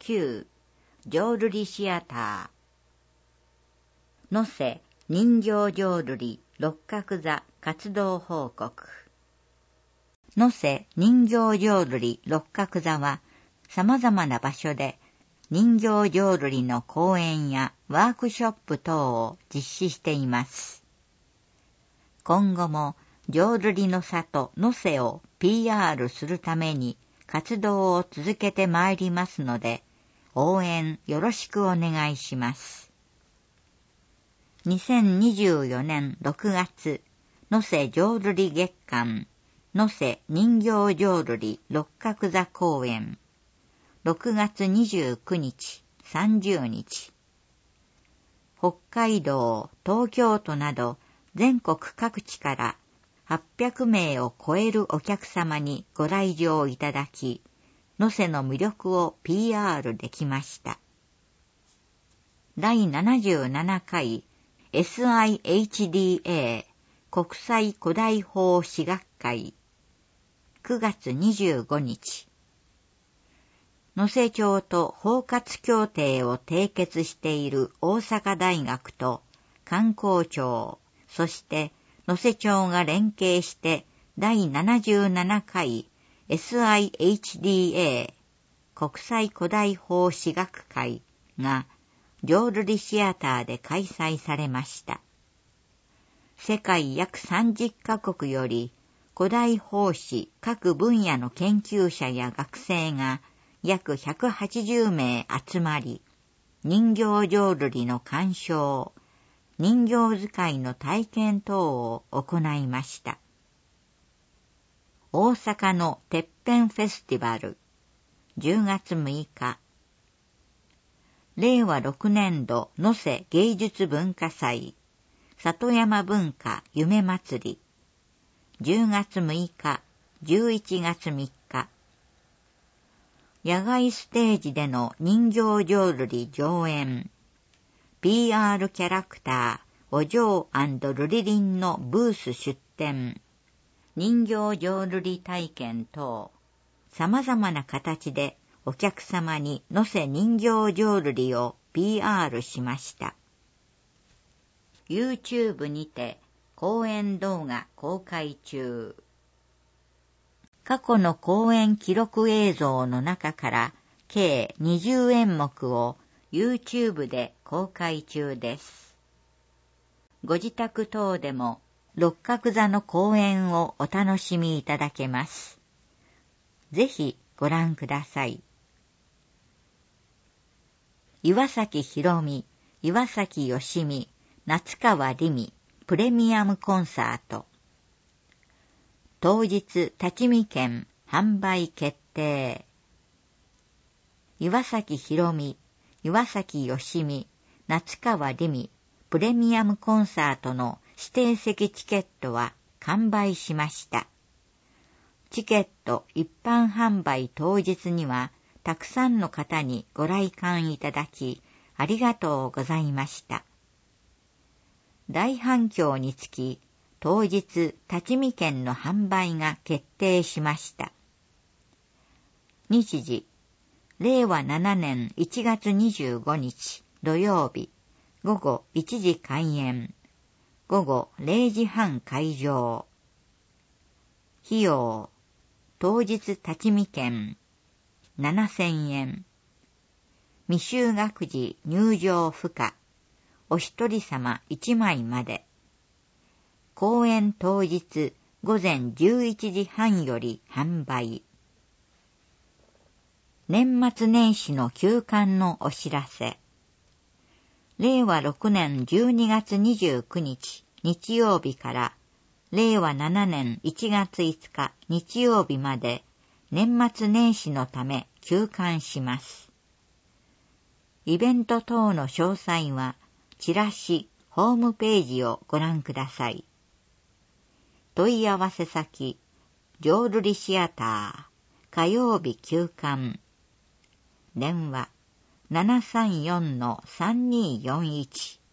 9浄瑠璃シアター能勢人形浄瑠璃六角座活動報告。能勢人形浄瑠璃六角座は様々な場所で人形浄瑠璃の講演やワークショップ等を実施しています。今後も浄瑠璃の里能勢を PR するために活動を続けてまいりますので、応援よろしくお願いします。2024年6月、能勢浄瑠璃月間、能勢人形浄瑠璃六角座公演、6月29日、30日。北海道、東京都など全国各地から800名を超えるお客様にご来場いただき、能勢の魅力を PR できました。第77回 SIHDA 国際古代法史学会9月25日。能勢町と包括協定を締結している大阪大学と観光庁、そして能勢町が連携して第77回 SIHDA 国際古代法史学会が浄瑠璃シアターで開催されました。世界約30カ国より古代法史各分野の研究者や学生が約180名集まり、人形浄瑠璃の鑑賞、人形使いの体験等を行いました。大阪のてっぺんフェスティバル、10月6日。令和6年度能勢芸術文化祭、里山文化夢祭り、10月6日、11月3日。野外ステージでの人形浄瑠璃上演、PR キャラクター、お嬢&瑠璃林のブース出展、人形浄瑠璃体験等、様々な形でお客様に能勢人形浄瑠璃を PR しました。YouTube にて講演動画公開中。過去の講演記録映像の中から計20演目を YouTube で公開中です。ご自宅等でも六角座の講演をお楽しみいただけます。ぜひご覧ください。岩崎宏美、岩崎義美、夏川りみプレミアムコンサート。当日立ち見券販売決定。岩崎宏美、岩崎義美、夏川りみプレミアムコンサートの指定席チケットは完売しました。チケット一般販売当日にはたくさんの方にご来館いただきありがとうございました。大反響につき当日立ち見券の販売が決定しました。日時、令和7年1月25日土曜日、午後1時開演、午後0時半開場。費用、当日立ち見券7000円。未就学児入場不可、お一人様1枚まで。公演当日午前11時半より販売。年末年始の休館のお知らせ。令和6年12月29日日曜日から令和7年1月5日日曜日まで年末年始のため休館します。イベント等の詳細はチラシ、ホームページをご覧ください。問い合わせ先、浄瑠璃シアター、火曜日休館。電話、734-3241。